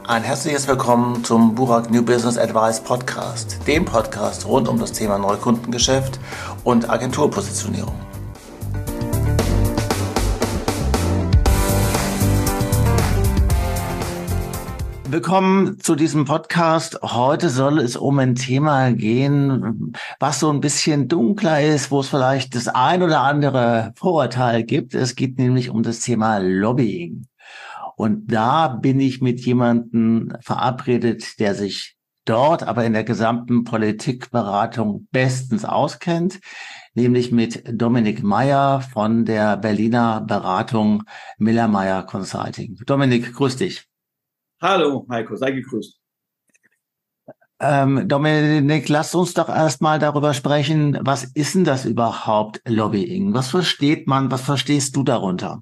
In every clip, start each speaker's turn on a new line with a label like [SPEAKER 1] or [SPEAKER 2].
[SPEAKER 1] Ein herzliches Willkommen zum Burak New Business Advice Podcast, dem Podcast rund um das Thema Neukundengeschäft und Agenturpositionierung. Willkommen zu diesem Podcast. Heute soll es um ein Thema gehen, was so ein bisschen dunkler ist, wo es vielleicht das ein oder andere Vorurteil gibt. Es geht nämlich um das Thema Lobbying. Und da bin ich mit jemandem verabredet, der sich dort, aber in der gesamten Politikberatung bestens auskennt, nämlich mit Dominik Meyer von der Berliner Beratung Miller-Meyer Consulting. Dominik, grüß dich.
[SPEAKER 2] Hallo Heiko, sei gegrüßt.
[SPEAKER 1] Dominik, lass uns doch erstmal darüber sprechen, was ist denn das überhaupt, Lobbying? Was verstehst du darunter?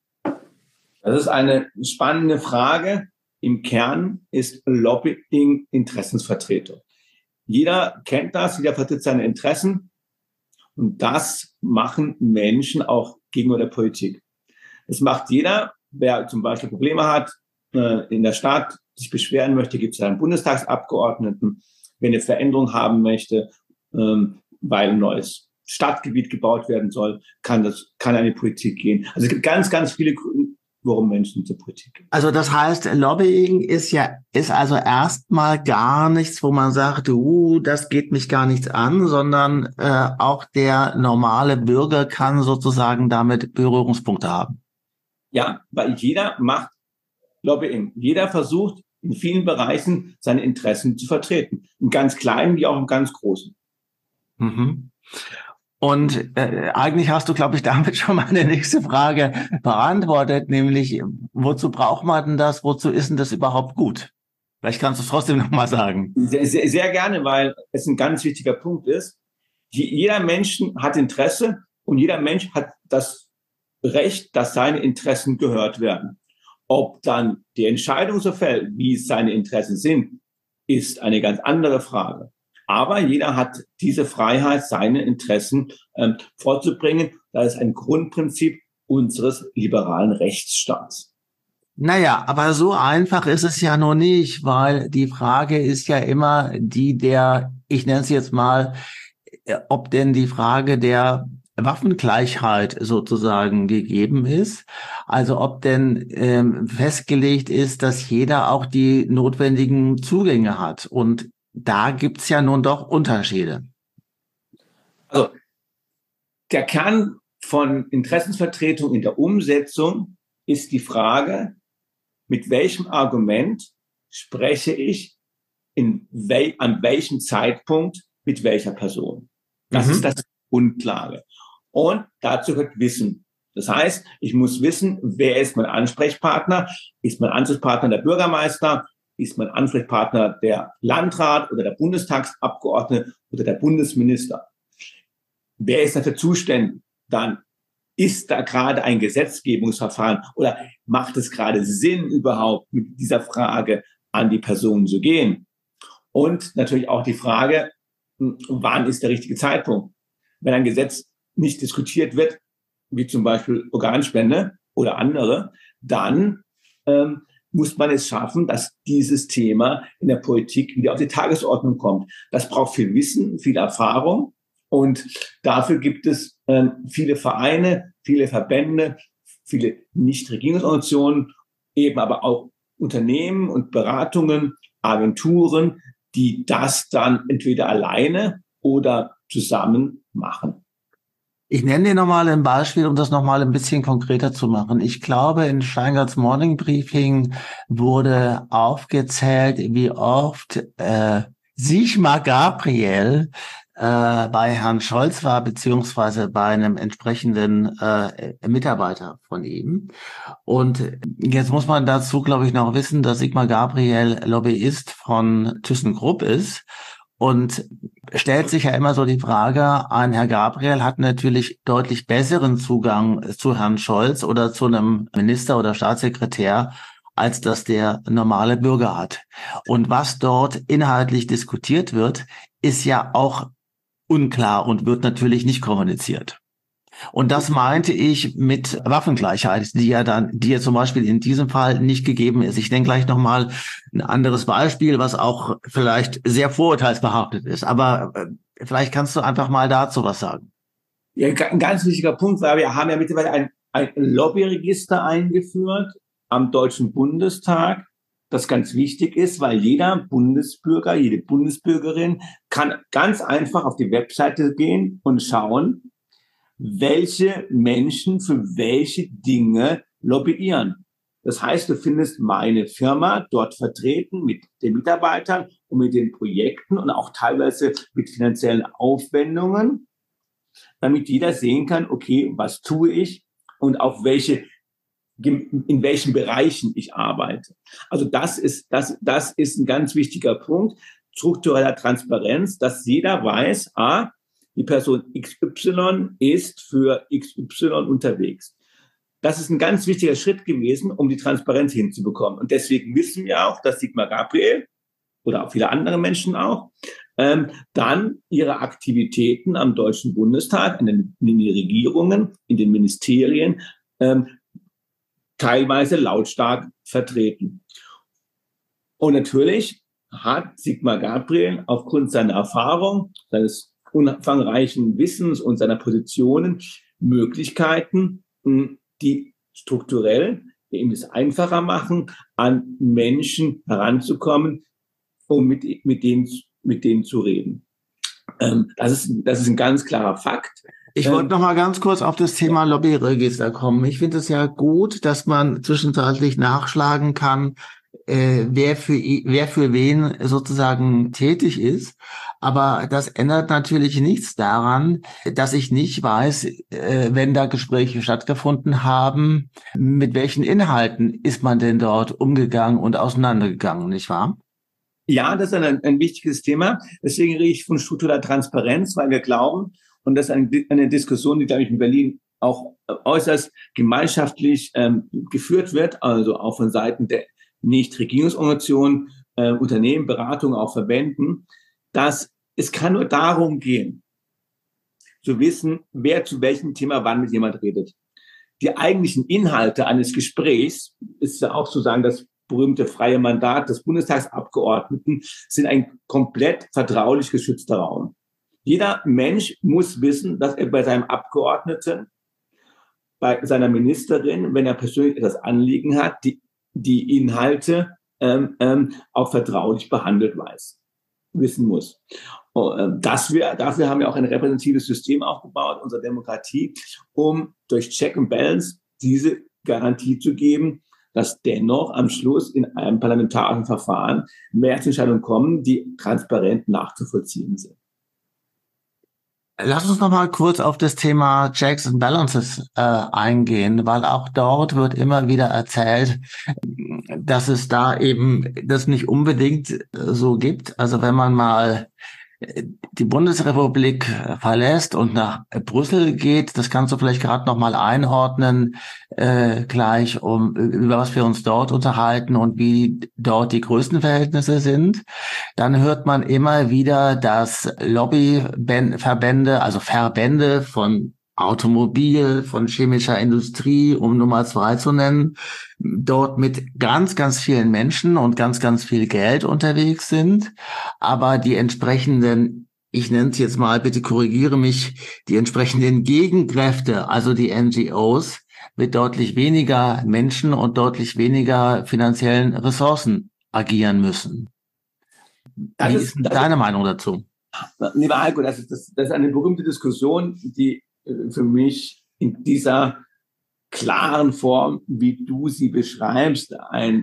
[SPEAKER 2] Das ist eine spannende Frage. Im Kern ist Lobbying Interessensvertretung. Jeder kennt das, jeder vertritt seine Interessen und das machen Menschen auch gegenüber der Politik. Das macht jeder, wer zum Beispiel Probleme hat, in der Stadt sich beschweren möchte, gibt es einen Bundestagsabgeordneten. Wenn eine Veränderung haben möchte, weil ein neues Stadtgebiet gebaut werden soll, kann eine Politik gehen. Also es gibt ganz, ganz viele Gründe, warum Menschen zur Politik gehen.
[SPEAKER 1] Also das heißt, Lobbying ist also erstmal gar nichts, wo man sagt, das geht mich gar nichts an, sondern auch der normale Bürger kann sozusagen damit Berührungspunkte haben.
[SPEAKER 2] Ja, weil jeder macht Lobbying. Jeder versucht in vielen Bereichen seine Interessen zu vertreten. Im ganz Kleinen wie auch im ganz Großen.
[SPEAKER 1] Mhm. Und eigentlich hast du, glaube ich, damit schon meine nächste Frage beantwortet, nämlich, wozu braucht man denn das? Wozu ist denn das überhaupt gut? Vielleicht kannst du es trotzdem nochmal sagen.
[SPEAKER 2] Sehr, sehr, sehr gerne, weil es ein ganz wichtiger Punkt ist. Jeder Mensch hat Interesse und jeder Mensch hat das Recht, dass seine Interessen gehört werden. Ob dann die Entscheidung so fällt, wie es seine Interessen sind, ist eine ganz andere Frage. Aber jeder hat diese Freiheit, seine Interessen vorzubringen. Das ist ein Grundprinzip unseres liberalen Rechtsstaats.
[SPEAKER 1] Naja, aber so einfach ist es ja noch nicht, weil die Frage ist ja immer die ich nenne es jetzt mal, ob denn die Frage der Waffengleichheit sozusagen gegeben ist. Also ob denn festgelegt ist, dass jeder auch die notwendigen Zugänge hat. Und da gibt's ja nun doch Unterschiede.
[SPEAKER 2] Also der Kern von Interessensvertretung in der Umsetzung ist die Frage, mit welchem Argument spreche ich an welchem Zeitpunkt mit welcher Person. Das ist das Grundlage. Und dazu gehört Wissen. Das heißt, ich muss wissen, wer ist mein Ansprechpartner? Ist mein Ansprechpartner der Bürgermeister? Ist mein Ansprechpartner der Landrat oder der Bundestagsabgeordnete oder der Bundesminister? Wer ist dafür zuständig? Dann ist da gerade ein Gesetzgebungsverfahren oder macht es gerade Sinn, überhaupt mit dieser Frage an die Person zu gehen? Und natürlich auch die Frage, wann ist der richtige Zeitpunkt? Wenn ein Gesetz nicht diskutiert wird, wie zum Beispiel Organspende oder andere, dann muss man es schaffen, dass dieses Thema in der Politik wieder auf die Tagesordnung kommt. Das braucht viel Wissen, viel Erfahrung und dafür gibt es viele Vereine, viele Verbände, viele Nichtregierungsorganisationen, eben aber auch Unternehmen und Beratungen, Agenturen, die das dann entweder alleine oder zusammen machen.
[SPEAKER 1] Ich nenne dir nochmal ein Beispiel, um das nochmal ein bisschen konkreter zu machen. Ich glaube, in Steingarts Morning Briefing wurde aufgezählt, wie oft Sigmar Gabriel bei Herrn Scholz war, beziehungsweise bei einem entsprechenden Mitarbeiter von ihm. Und jetzt muss man dazu, glaube ich, noch wissen, dass Sigmar Gabriel Lobbyist von ThyssenKrupp ist. Und stellt sich ja immer so die Frage, ein Herr Gabriel hat natürlich deutlich besseren Zugang zu Herrn Scholz oder zu einem Minister oder Staatssekretär, als das der normale Bürger hat. Und was dort inhaltlich diskutiert wird, ist ja auch unklar und wird natürlich nicht kommuniziert. Und das meinte ich mit Waffengleichheit, die ja zum Beispiel in diesem Fall nicht gegeben ist. Ich nenne gleich nochmal ein anderes Beispiel, was auch vielleicht sehr vorurteilsbehaftet ist. Aber vielleicht kannst du einfach mal dazu was sagen.
[SPEAKER 2] Ja, ein ganz wichtiger Punkt war, wir haben ja mittlerweile ein Lobbyregister eingeführt am Deutschen Bundestag, das ganz wichtig ist, weil jeder Bundesbürger, jede Bundesbürgerin kann ganz einfach auf die Webseite gehen und schauen, welche Menschen für welche Dinge lobbyieren. Das heißt, du findest meine Firma dort vertreten mit den Mitarbeitern und mit den Projekten und auch teilweise mit finanziellen Aufwendungen, damit jeder sehen kann, okay, was tue ich und auf in welchen Bereichen ich arbeite. Also das ist ein ganz wichtiger Punkt struktureller Transparenz, dass jeder weiß, die Person XY ist für XY unterwegs. Das ist ein ganz wichtiger Schritt gewesen, um die Transparenz hinzubekommen. Und deswegen wissen wir auch, dass Sigmar Gabriel oder auch viele andere Menschen auch dann ihre Aktivitäten am Deutschen Bundestag, in den Regierungen, in den Ministerien teilweise lautstark vertreten. Und natürlich hat Sigmar Gabriel aufgrund seiner Erfahrung, seines umfangreichen Wissens und seiner Positionen Möglichkeiten, die strukturell eben es einfacher machen, an Menschen heranzukommen, um mit denen zu reden. Das ist ein ganz klarer Fakt.
[SPEAKER 1] Ich wollte noch mal ganz kurz auf das Thema Lobbyregister kommen. Ich finde es ja gut, dass man zwischenzeitlich nachschlagen kann, wer für wen sozusagen tätig ist. Aber das ändert natürlich nichts daran, dass ich nicht weiß, wenn da Gespräche stattgefunden haben, mit welchen Inhalten ist man denn dort umgegangen und auseinandergegangen, nicht wahr?
[SPEAKER 2] Ja, das ist ein wichtiges Thema. Deswegen rede ich von struktureller Transparenz, weil wir glauben, und das ist eine Diskussion, die, glaube ich, in Berlin auch äußerst gemeinschaftlich geführt wird, also auch von Seiten der Nichtregierungsorganisationen, Unternehmen, Beratungen, auch Verbänden, dass es kann nur darum gehen, zu wissen, wer zu welchem Thema wann mit jemand redet. Die eigentlichen Inhalte eines Gesprächs ist ja auch sozusagen das berühmte freie Mandat des Bundestagsabgeordneten, sind ein komplett vertraulich geschützter Raum. Jeder Mensch muss wissen, dass er bei seinem Abgeordneten, bei seiner Ministerin, wenn er persönlich etwas Anliegen hat, die Inhalte auch vertraulich behandelt wissen muss. Dafür haben wir auch ein repräsentatives System aufgebaut, unsere Demokratie, um durch Check and Balance diese Garantie zu geben, dass dennoch am Schluss in einem parlamentarischen Verfahren Mehrheitsentscheidungen kommen, die transparent nachzuvollziehen sind.
[SPEAKER 1] Lass uns noch mal kurz auf das Thema Checks and Balances eingehen, weil auch dort wird immer wieder erzählt, dass es da eben das nicht unbedingt so gibt. Also wenn man mal die Bundesrepublik verlässt und nach Brüssel geht, das kannst du vielleicht gerade noch mal einordnen, gleich über was wir uns dort unterhalten und wie dort die Größenverhältnisse sind. Dann hört man immer wieder, dass Lobbyverbände, also Verbände von Automobil, von chemischer Industrie, um Nummer 2 zu nennen, dort mit ganz, ganz vielen Menschen und ganz, ganz viel Geld unterwegs sind, aber die entsprechenden, ich nenne es jetzt mal, bitte korrigiere mich, die entsprechenden Gegenkräfte, also die NGOs, mit deutlich weniger Menschen und deutlich weniger finanziellen Ressourcen agieren müssen. Wie ist deine Meinung dazu?
[SPEAKER 2] Lieber Heiko, das ist eine berühmte Diskussion, die für mich in dieser klaren Form, wie du sie beschreibst, ein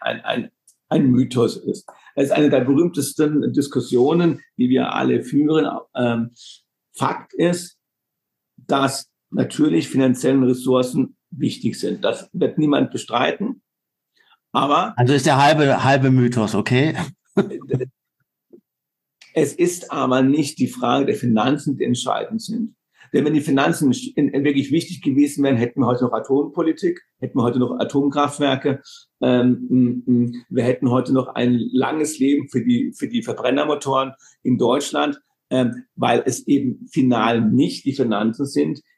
[SPEAKER 2] Mythos ist. Es ist eine der berühmtesten Diskussionen, die wir alle führen. Fakt ist, dass natürlich finanzielle Ressourcen wichtig sind. Das wird niemand bestreiten. Aber
[SPEAKER 1] also ist der halbe Mythos, okay?
[SPEAKER 2] Es ist aber nicht die Frage der Finanzen, die entscheidend sind. Denn wenn die Finanzen wirklich wichtig gewesen wären, hätten wir heute noch Atompolitik, hätten wir heute noch Atomkraftwerke, wir hätten heute noch ein langes Leben für die Verbrennermotoren in Deutschland, weil es eben final nicht die Finanzen sind,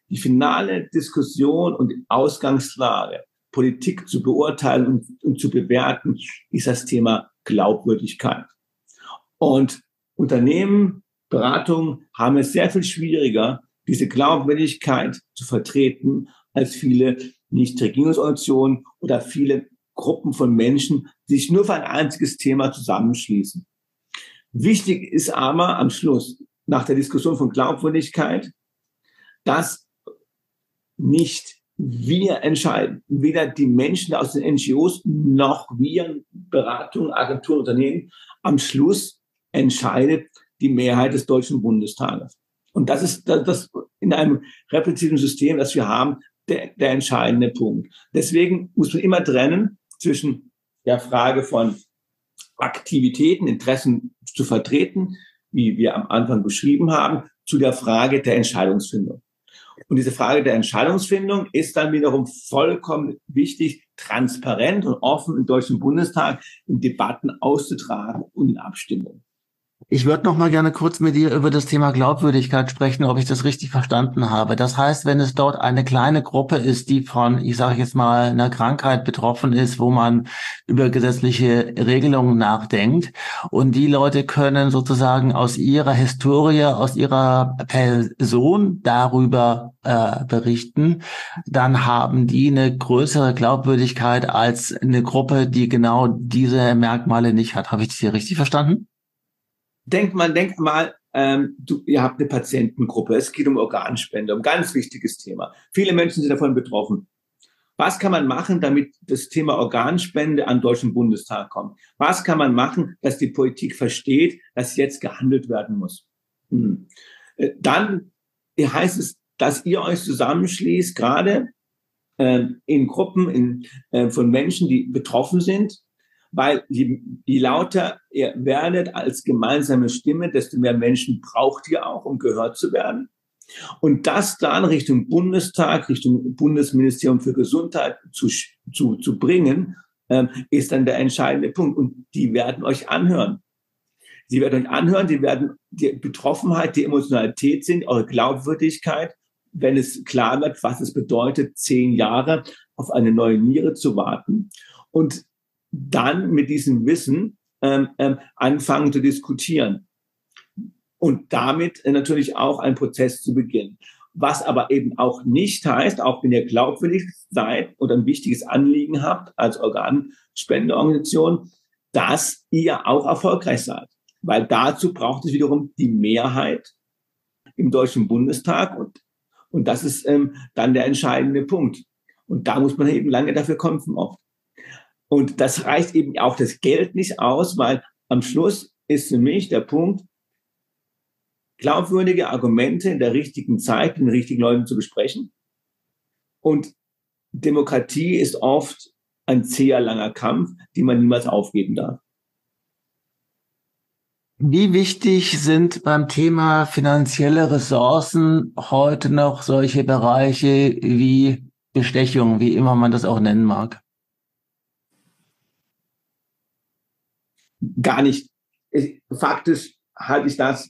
[SPEAKER 2] die finale Diskussion und Ausgangslage, Politik zu beurteilen und zu bewerten, ist das Thema Glaubwürdigkeit. Und Unternehmen, Beratungen haben es sehr viel schwieriger, diese Glaubwürdigkeit zu vertreten, als viele Nichtregierungsorganisationen oder viele Gruppen von Menschen, die sich nur für ein einziges Thema zusammenschließen. Wichtig ist aber am Schluss, nach der Diskussion von Glaubwürdigkeit, dass nicht wir entscheiden, weder die Menschen aus den NGOs noch wir, Beratungen, Agenturen, Unternehmen. Am Schluss entscheidet die Mehrheit des Deutschen Bundestages. Und das ist das in einem repräsentativen System, das wir haben, der entscheidende Punkt. Deswegen muss man immer trennen zwischen der Frage von Aktivitäten, Interessen zu vertreten, wie wir am Anfang beschrieben haben, zu der Frage der Entscheidungsfindung. Und diese Frage der Entscheidungsfindung ist dann wiederum vollkommen wichtig, transparent und offen im Deutschen Bundestag in Debatten auszutragen und in Abstimmungen.
[SPEAKER 1] Ich würde noch mal gerne kurz mit dir über das Thema Glaubwürdigkeit sprechen, ob ich das richtig verstanden habe. Das heißt, wenn es dort eine kleine Gruppe ist, die von, ich sage jetzt mal, einer Krankheit betroffen ist, wo man über gesetzliche Regelungen nachdenkt und die Leute können sozusagen aus ihrer Historie, aus ihrer Person darüber berichten, dann haben die eine größere Glaubwürdigkeit als eine Gruppe, die genau diese Merkmale nicht hat. Habe ich das hier richtig verstanden?
[SPEAKER 2] Denk mal, ihr habt eine Patientengruppe, es geht um Organspende, um ein ganz wichtiges Thema. Viele Menschen sind davon betroffen. Was kann man machen, damit das Thema Organspende an den Deutschen Bundestag kommt? Was kann man machen, dass die Politik versteht, dass jetzt gehandelt werden muss? Dann heißt es, dass ihr euch zusammenschließt, gerade in Gruppen von Menschen, die betroffen sind, weil je lauter ihr werdet als gemeinsame Stimme, desto mehr Menschen braucht ihr auch, um gehört zu werden. Und das dann Richtung Bundestag, Richtung Bundesministerium für Gesundheit zu bringen, ist dann der entscheidende Punkt. Und die werden euch anhören. Sie werden euch anhören, die werden die Betroffenheit, die Emotionalität sehen, eure Glaubwürdigkeit, wenn es klar wird, was es bedeutet, 10 Jahre auf eine neue Niere zu warten. Und dann mit diesem Wissen anfangen zu diskutieren und damit natürlich auch einen Prozess zu beginnen. Was aber eben auch nicht heißt, auch wenn ihr glaubwürdig seid oder ein wichtiges Anliegen habt als Organspendeorganisation, dass ihr auch erfolgreich seid. Weil dazu braucht es wiederum die Mehrheit im Deutschen Bundestag und das ist dann der entscheidende Punkt. Und da muss man eben lange dafür kämpfen oft. Und das reicht eben auch das Geld nicht aus, weil am Schluss ist für mich der Punkt, glaubwürdige Argumente in der richtigen Zeit mit den richtigen Leuten zu besprechen. Und Demokratie ist oft ein zäher, langer Kampf, den man niemals aufgeben darf.
[SPEAKER 1] Wie wichtig sind beim Thema finanzielle Ressourcen heute noch solche Bereiche wie Bestechung, wie immer man das auch nennen mag?
[SPEAKER 2] Gar nicht. Faktisch halte ich das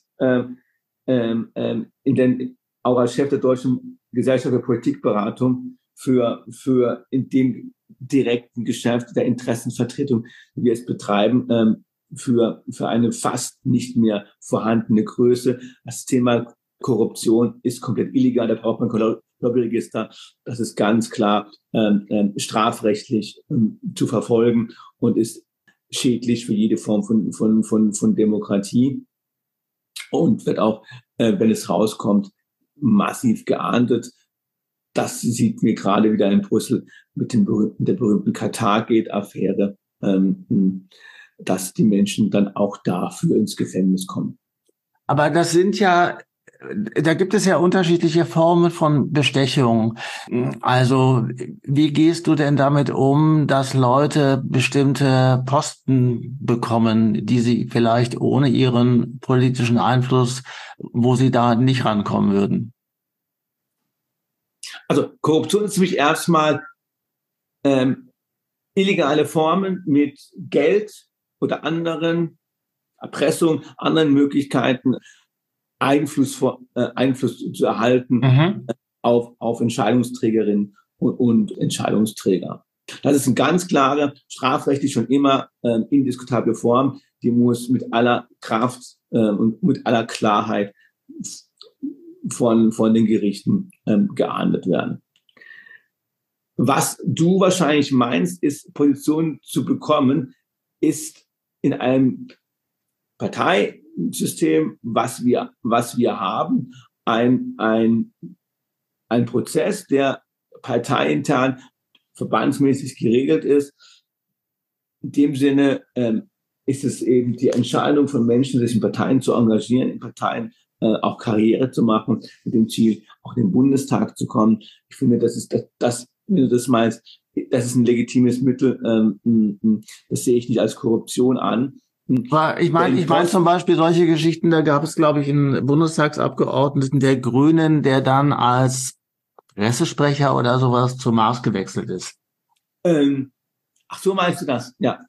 [SPEAKER 2] auch als Chef der Deutschen Gesellschaft für Politikberatung für in dem direkten Geschäft der Interessenvertretung, die wir es betreiben, für eine fast nicht mehr vorhandene Größe. Das Thema Korruption ist komplett illegal, da braucht man kein Lobbyregister. Das ist ganz klar strafrechtlich zu verfolgen und ist schädlich für jede Form von Demokratie und wird auch, wenn es rauskommt, massiv geahndet. Das sieht mir gerade wieder in Brüssel mit der berühmten Qatargate-Affäre, dass die Menschen dann auch dafür ins Gefängnis kommen.
[SPEAKER 1] Aber das sind ja, da gibt es ja unterschiedliche Formen von Bestechung. Also, wie gehst du denn damit um, dass Leute bestimmte Posten bekommen, die sie vielleicht ohne ihren politischen Einfluss, wo sie da nicht rankommen würden?
[SPEAKER 2] Also, Korruption ist für mich erstmal illegale Formen mit Geld oder anderen Erpressung, anderen Möglichkeiten Einfluss zu erhalten auf Entscheidungsträgerinnen und Entscheidungsträger. Das ist eine ganz klare, strafrechtlich schon immer indiskutable Form, die muss mit aller Kraft und mit aller Klarheit von den Gerichten geahndet werden. Was du wahrscheinlich meinst, ist, Positionen zu bekommen, ist in einem Parteisystem, was wir haben, ein Prozess, der parteiintern verbandsmäßig geregelt ist. In dem Sinne ist es eben die Entscheidung von Menschen, sich in Parteien zu engagieren, in Parteien auch Karriere zu machen, mit dem Ziel, auch in den Bundestag zu kommen. Ich finde, das ist das, wenn du das meinst, das ist ein legitimes Mittel. Das sehe ich nicht als Korruption an.
[SPEAKER 1] Ich meine zum Beispiel solche Geschichten, da gab es, glaube ich, einen Bundestagsabgeordneten der Grünen, der dann als Pressesprecher oder sowas zur Maas gewechselt ist.
[SPEAKER 2] Ach so, meinst du das? Ja.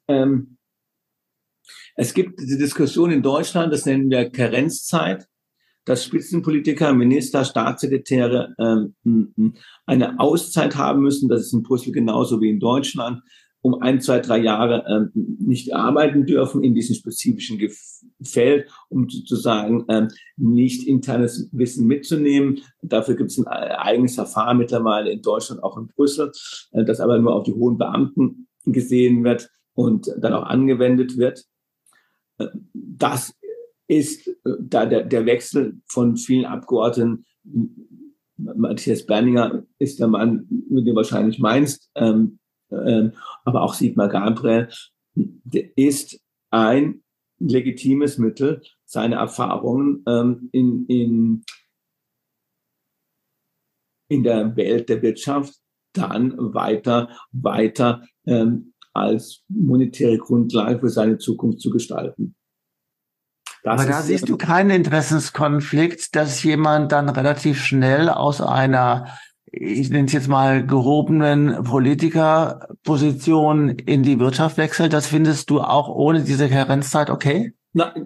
[SPEAKER 2] Es gibt diese Diskussion in Deutschland, das nennen wir Karenzzeit, dass Spitzenpolitiker, Minister, Staatssekretäre eine Auszeit haben müssen. Das ist in Brüssel genauso wie in Deutschland, um 1, 2, 3 Jahre nicht arbeiten dürfen in diesem spezifischen Feld, um sozusagen nicht internes Wissen mitzunehmen. Dafür gibt es ein eigenes Verfahren mittlerweile in Deutschland, auch in Brüssel, das aber nur auf die hohen Beamten gesehen wird und dann auch angewendet wird. Das ist da der Wechsel von vielen Abgeordneten. Matthias Berninger ist der Mann, mit dem du wahrscheinlich meinst, aber auch Sigmar Gabriel, ist ein legitimes Mittel, seine Erfahrungen in der Welt der Wirtschaft dann weiter als monetäre Grundlage für seine Zukunft zu gestalten.
[SPEAKER 1] Aber da siehst du keinen Interessenskonflikt, dass jemand dann relativ schnell aus einer, ich nenne es jetzt mal, gehobenen Politikerposition in die Wirtschaft wechselt. Das findest du auch ohne diese Karenzzeit okay?
[SPEAKER 2] Nein,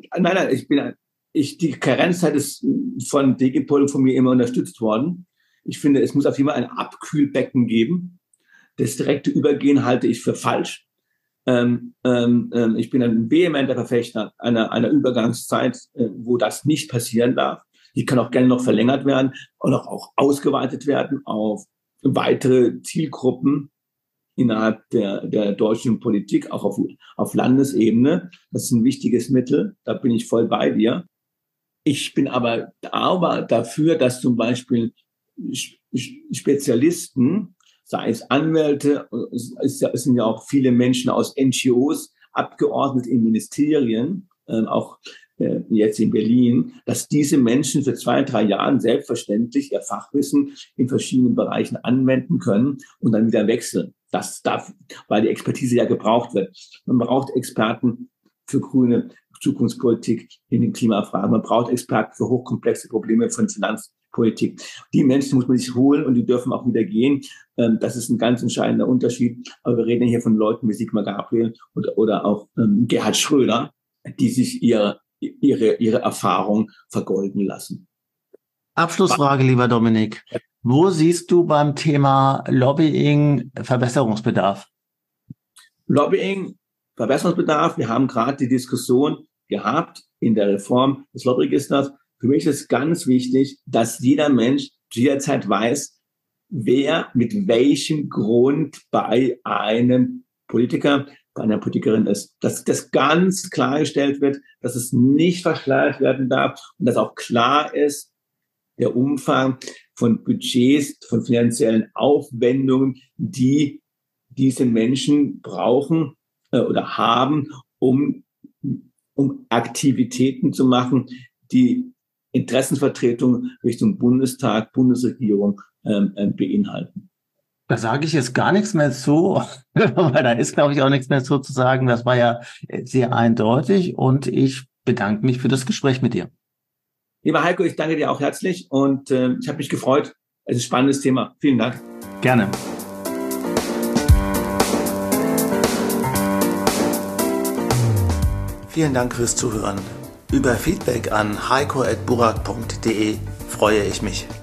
[SPEAKER 2] die Karenzzeit ist von DGPol von mir immer unterstützt worden. Ich finde, es muss auf jeden Fall ein Abkühlbecken geben. Das direkte Übergehen halte ich für falsch. Ich bin ein vehementer Verfechter einer Übergangszeit, wo das nicht passieren darf. Die kann auch gerne noch verlängert werden und auch ausgeweitet werden auf weitere Zielgruppen innerhalb der deutschen Politik, auch auf Landesebene. Das ist ein wichtiges Mittel. Da bin ich voll bei dir. Ich bin aber dafür, dass zum Beispiel Spezialisten, sei es Anwälte, es sind ja auch viele Menschen aus NGOs, Abgeordnete in Ministerien, auch jetzt in Berlin, dass diese Menschen für 2, 3 Jahre selbstverständlich ihr Fachwissen in verschiedenen Bereichen anwenden können und dann wieder wechseln. Das darf, weil die Expertise ja gebraucht wird. Man braucht Experten für grüne Zukunftspolitik in den Klimafragen. Man braucht Experten für hochkomplexe Probleme von Finanzpolitik. Die Menschen muss man sich holen und die dürfen auch wieder gehen. Das ist ein ganz entscheidender Unterschied. Aber wir reden hier von Leuten wie Sigmar Gabriel oder auch Gerhard Schröder, die sich ihre Erfahrung vergolden lassen.
[SPEAKER 1] Abschlussfrage, lieber Dominik. Wo siehst du beim Thema Lobbying Verbesserungsbedarf?
[SPEAKER 2] Lobbying, Verbesserungsbedarf. Wir haben gerade die Diskussion gehabt in der Reform des Lobbyregisters. Für mich ist ganz wichtig, dass jeder Mensch jederzeit weiß, wer mit welchem Grund bei einem Politiker, bei einer Politikerin ist. Dass das ganz klargestellt wird, dass es nicht verschleiert werden darf und dass auch klar ist, der Umfang von Budgets, von finanziellen Aufwendungen, die diese Menschen brauchen oder haben, um Aktivitäten zu machen, die Interessensvertretung Richtung Bundestag, Bundesregierung beinhalten.
[SPEAKER 1] Da sage ich jetzt gar nichts mehr zu, weil da ist, glaube ich, auch nichts mehr zu sagen. Das war ja sehr eindeutig und ich bedanke mich für das Gespräch mit dir.
[SPEAKER 2] Lieber Heiko, ich danke dir auch herzlich und ich habe mich gefreut. Es ist ein spannendes Thema. Vielen Dank.
[SPEAKER 1] Gerne. Vielen Dank fürs Zuhören. Über Feedback an heiko@burak.de freue ich mich.